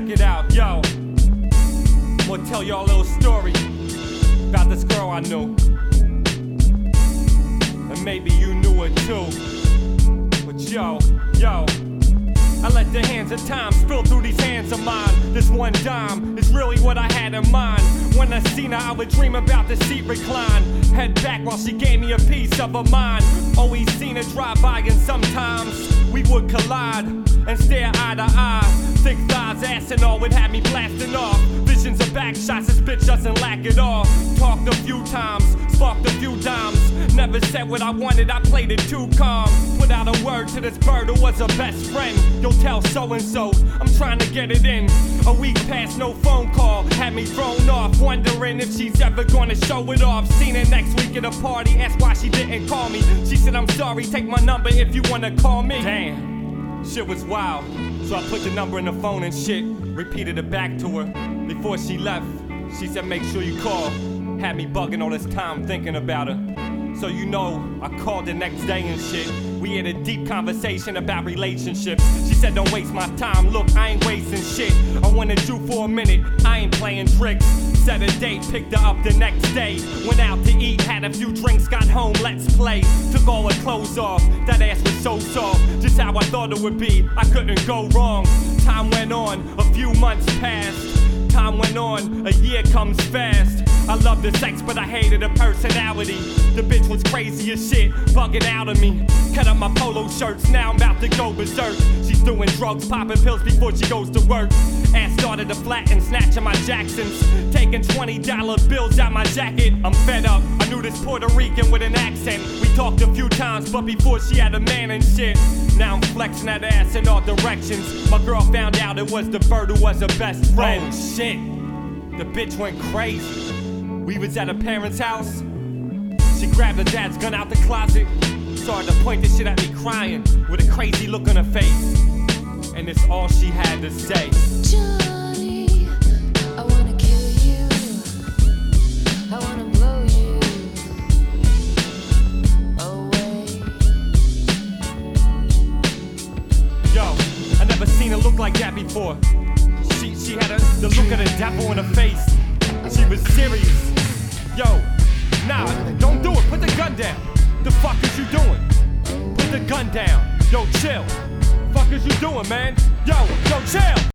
Check it out, yo. I'm gonna tell y'all a little story about this girl I knew. And maybe you knew her too. But yo, I let the hands of time spill through these hands of mine. This one dime is really what I had in mind. When I seen her, I would dream about the seat recline. Head back while she gave me a piece of her mind. Always seen her drive by and sometimes we would collide and stare eye to eye. Thick thighs, ass and all would have me blasting off. Visions of back shots, this bitch doesn't lack it all. Talked a few times, sparked a few dimes. Never said what I wanted, I played it too calm. Put out a word to this bird who was her best friend. You'll tell so-and-so, I'm trying to get it in. A week past, no phone call, had me thrown off. Wondering if she's ever gonna show it off. Seen her next week at a party, asked why she didn't call me. She said, I'm sorry, take my number if you wanna call me. Damn, shit was wild. So I put the number in the phone and shit. Repeated it back to her. Before she left, she said, make sure you call. Had me bugging all this time thinking about her. So you know, I called the next day and shit. We had a deep conversation about relationships. She said, don't waste my time. Look, I ain't wasting shit. I wanted you for a minute. I ain't playing tricks. Set a date, picked her up the next day. Went out to eat, had a few drinks, got home, let's play. Took all her clothes off, that ass was so soft. Just how I thought it would be, I couldn't go wrong. Time went on, a few months passed. Time went on, a year comes fast. I loved the sex, but I hated her personality. The bitch was crazy as shit, bugging out of me. Cut up my polo shirts, now I'm about to go berserk. She's doing drugs, popping pills before she goes to work. Ass started to flatten, snatching my Jacksons. Taking $20 bills out my jacket. I'm fed up, I knew this Puerto Rican with an accent. We talked a few times, but before she had a man and shit. Now I'm flexing that ass in all directions. My girl found out it was the bird who was her best friend. Oh shit, the bitch went crazy. We was at her parents' house. She grabbed her dad's gun out the closet. Started to point this shit at me crying with a crazy look on her face. And it's all she had to say. Johnny, I wanna kill you. I wanna blow you away. Yo, I never seen her look like that before. She had the look of the devil in her face. She was serious. Yo, nah, don't do it. Put the gun down. The fuck is you doing? Put the gun down. Yo, chill. Fuck is you doing, man? Yo, chill.